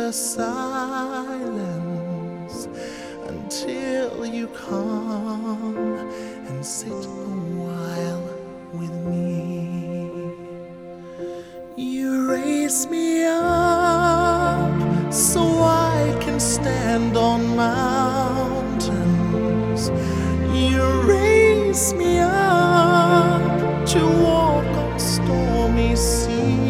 the silence until you come and sit a while with me. You raise me up so